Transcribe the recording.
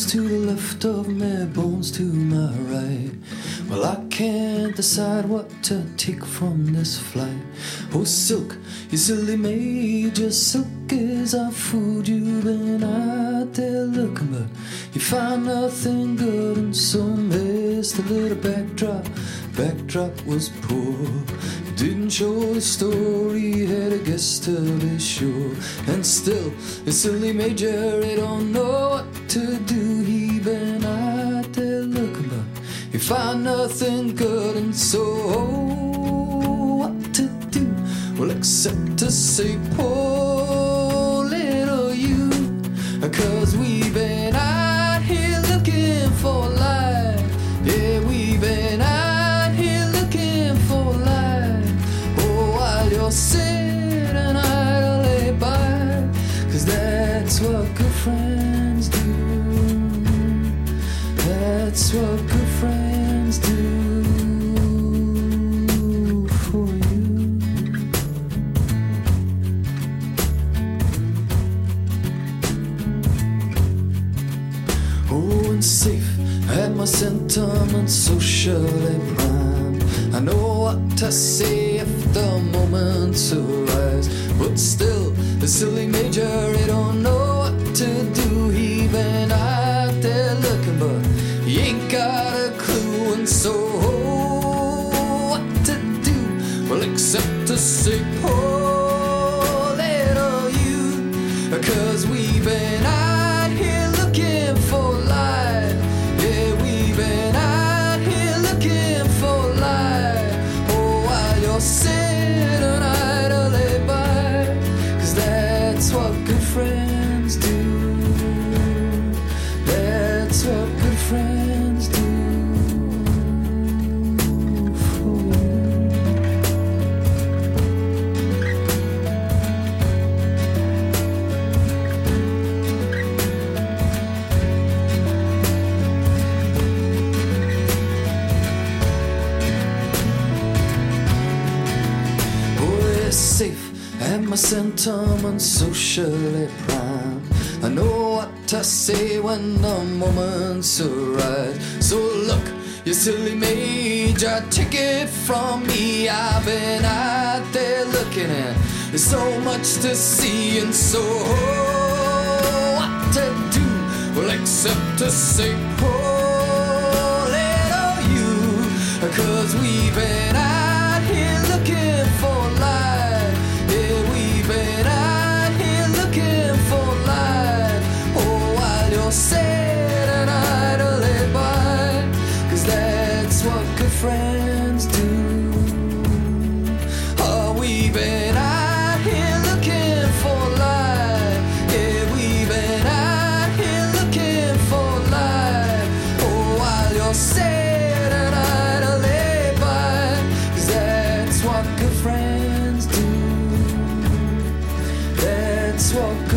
Bones to the left of me, bones to my right. Well, I can't decide what to take from this flight. Oh, silk, you silly major, silk is our food. You've been out there looking, but you found nothing good, and so missed a little backdrop. Backdrop was poor. It didn't show the story, had a guess to be sure. And still, the silly major, he don't know what to do. He been out there looking, but he found nothing good, and so what to do? Well, except to say, poor little you, 'cause we've been out here looking for life. Yeah, we've been out here looking for life. Oh, while you're sitting idly by, 'cause that's what good friends do. That's what good friends do for you. Oh, and safe at my sentiments socially primed. I know what to say if the moments arise, but still, the silly major, he don't know what to do. He been out there looking, but he ain't got a clue, and so what to do? Well, except to say, poor little you, 'cause we've been out here looking for life. Yeah, we've been out here looking for life. Oh, while you're sitting idly by, 'cause that's what good friends do. That's what good friends do for you. Oh, it's safe and my sentiments socially primed. I know what to say when the moments arise. So look, you silly major, take it from me. I've been out there looking, and there's so much to see, and so what to do? Well, except to say, poor little you, 'cause we've been out here looking for life. Yeah, we've been out here looking for life. Oh, while you're sitting idly by, 'cause that's what good friends do. Oh, we've been out here looking for life. Yeah, we've been out here looking for life. Oh, while you're sitting idly by, 'cause that's what good friends do. That's what